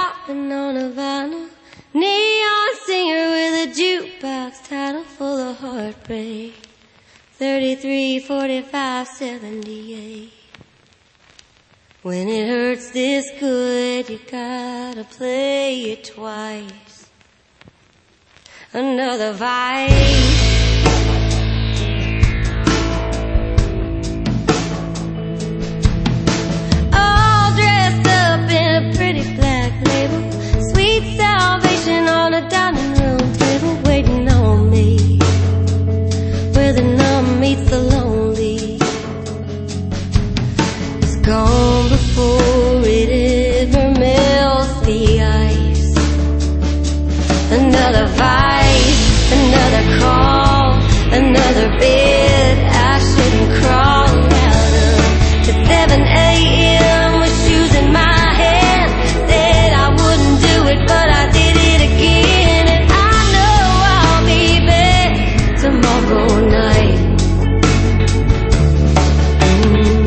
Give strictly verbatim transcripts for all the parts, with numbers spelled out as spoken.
hopping on a vinyl, neon singer with a jukebox title full of heartbreak. Thirty-three, forty-five, seventy-eight. When it hurts this good, you gotta play it twice. Another vice. Dining room table waiting on me, where the numb meets the lonely. It's gone before it ever melts the ice. Another vice, another call, another bed I shouldn't crawl out of. To seven a m with shoes in my hand, said I wouldn't do it, but I did it again. Tomorrow night. Mm.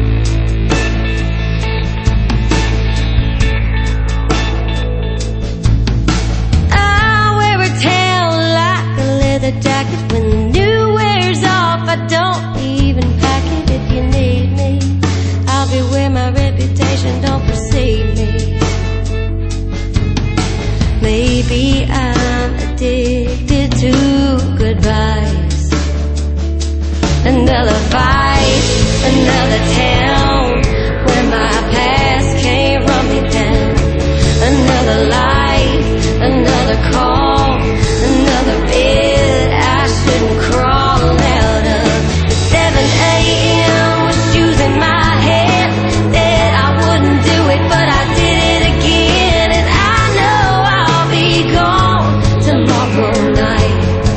I wear a tail like a leather jacket. When the new wears off, I don't even pack it. If you need me, I'll be where my reputation don't precede me. Maybe I'm addicted to goodbyes. Another vice, another town where my past came running down. Another life, another call, another bed I shouldn't crawl out of. At seven a m with shoes in my hand, said I wouldn't do it, but I did it again. And I know I'll be gone tomorrow night.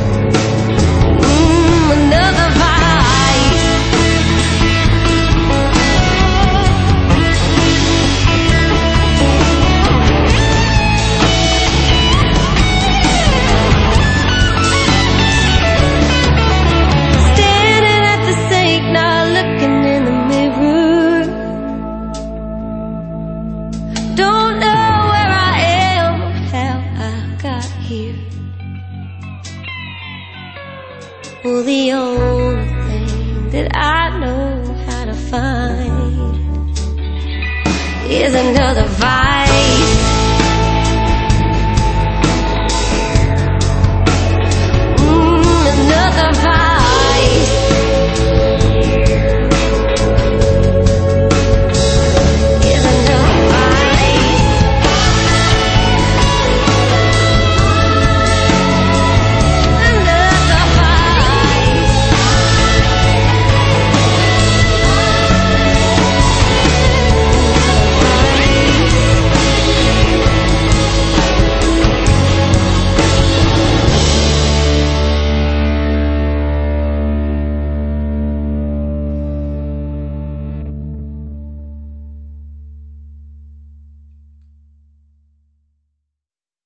Well, the only thing that I know how to find is another vibe.